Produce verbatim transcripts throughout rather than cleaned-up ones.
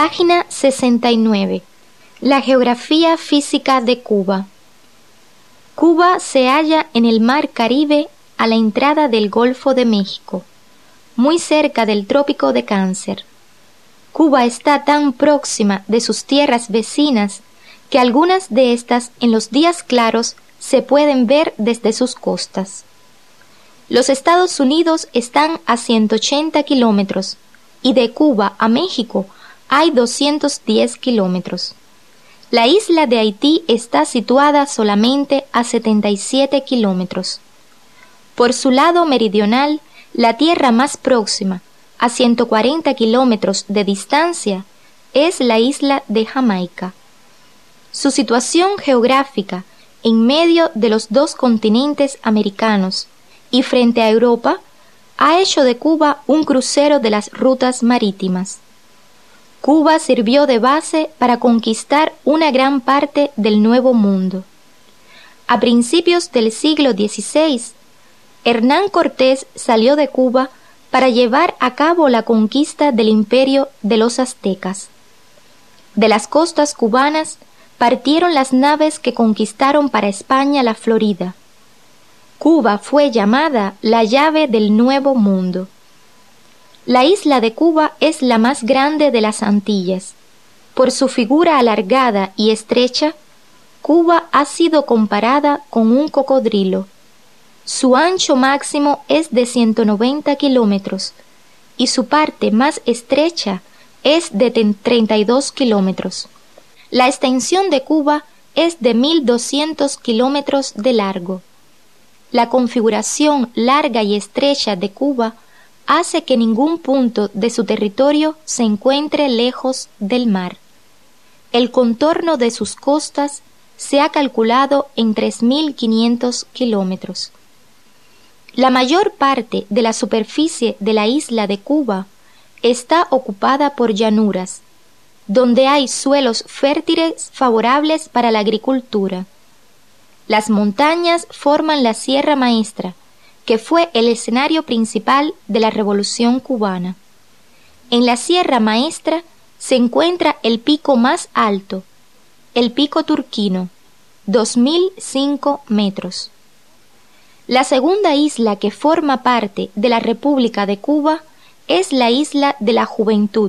Página sesenta y nueve. La geografía física de Cuba. Cuba se halla en el Mar Caribe a la entrada del Golfo de México, muy cerca del Trópico de Cáncer. Cuba está tan próxima de sus tierras vecinas que algunas de estas en los días claros se pueden ver desde sus costas. Los Estados Unidos están a ciento ochenta kilómetros y de Cuba a México hay doscientos diez kilómetros. La isla de Haití está situada solamente a setenta y siete kilómetros. Por su lado meridional, la tierra más próxima, a ciento cuarenta kilómetros de distancia, es la isla de Jamaica. Su situación geográfica en medio de los dos continentes americanos y frente a Europa ha hecho de Cuba un crucero de las rutas marítimas. Cuba sirvió de base para conquistar una gran parte del Nuevo Mundo. A principios del siglo dieciséis, Hernán Cortés salió de Cuba para llevar a cabo la conquista del imperio de los aztecas. De las costas cubanas partieron las naves que conquistaron para España la Florida. Cuba fue llamada la llave del Nuevo Mundo. La isla de Cuba es la más grande de las Antillas. Por su figura alargada y estrecha, Cuba ha sido comparada con un cocodrilo. Su ancho máximo es de ciento noventa kilómetros y su parte más estrecha es de treinta y dos kilómetros. La extensión de Cuba es de mil doscientos kilómetros de largo. La configuración larga y estrecha de Cuba hace que ningún punto de su territorio se encuentre lejos del mar. El contorno de sus costas se ha calculado en tres mil quinientos kilómetros. La mayor parte de la superficie de la isla de Cuba está ocupada por llanuras, donde hay suelos fértiles favorables para la agricultura. Las montañas forman la Sierra Maestra, que fue el escenario principal de la Revolución cubana. En la Sierra Maestra se encuentra el pico más alto, el Pico Turquino, dos mil cinco metros. La segunda isla que forma parte de la República de Cuba es la Isla de la Juventud.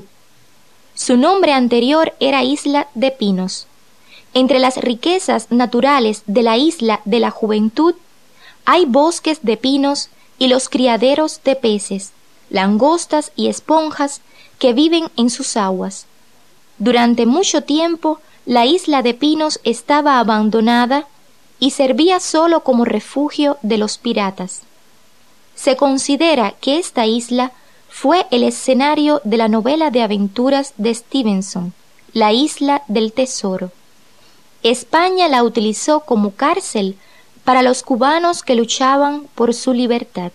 Su nombre anterior era Isla de Pinos. Entre las riquezas naturales de la Isla de la Juventud hay bosques de pinos y los criaderos de peces, langostas y esponjas que viven en sus aguas. Durante mucho tiempo, la isla de Pinos estaba abandonada y servía solo como refugio de los piratas. Se considera que esta isla fue el escenario de la novela de aventuras de Stevenson, La Isla del Tesoro. España la utilizó como cárcel para los cubanos que luchaban por su libertad.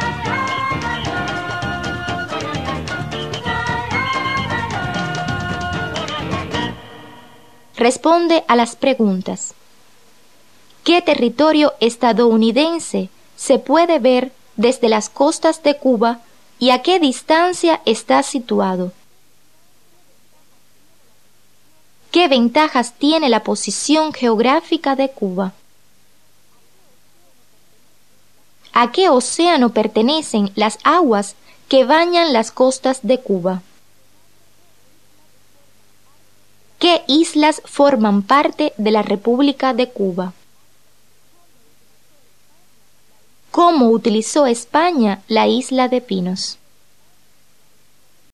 Responde a las preguntas. ¿Qué territorio estadounidense se puede ver desde las costas de Cuba y a qué distancia está situado? ¿Qué ventajas tiene la posición geográfica de Cuba? ¿A qué océano pertenecen las aguas que bañan las costas de Cuba? ¿Qué islas forman parte de la República de Cuba? ¿Cómo utilizó España la isla de Pinos?